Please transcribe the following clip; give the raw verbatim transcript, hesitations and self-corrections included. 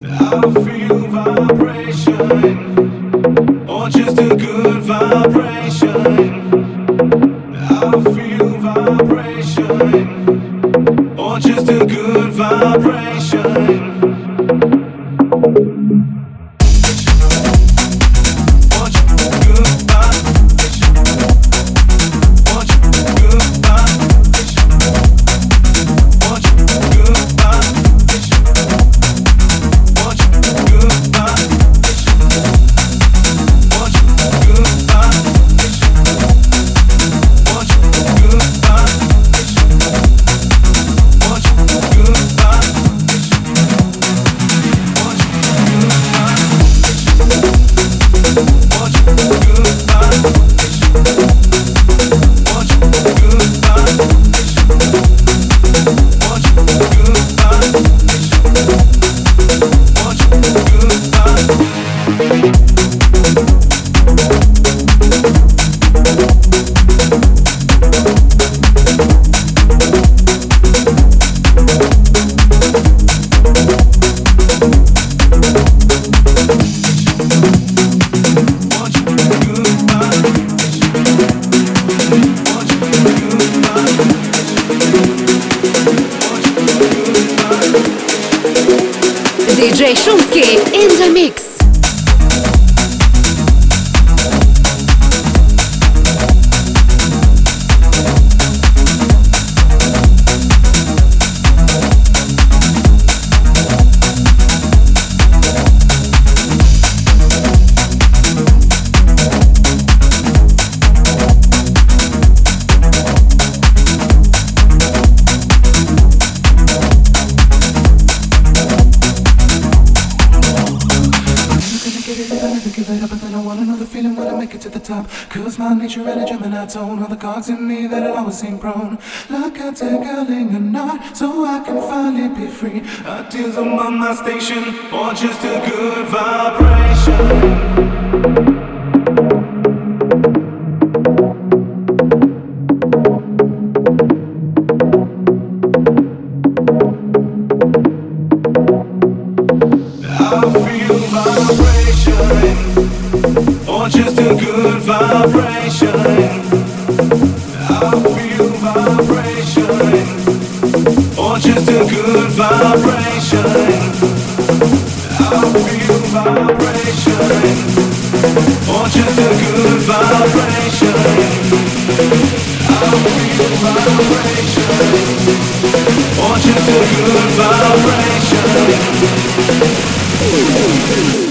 I feel vibration, or just a good vibration. I feel vibration, or just a good vibration. D J Szumski in the mix. Cause my nature and a Gemini tone, all the cards in me that'll always seem prone. Like a tickling a knot, so I can finally be free. Ideas on my station, or just a good vibration. Just a good vibration. I feel vibration, or just a good vibration. I feel vibration, or just a good vibration. I feel vibration, or just a good vibration.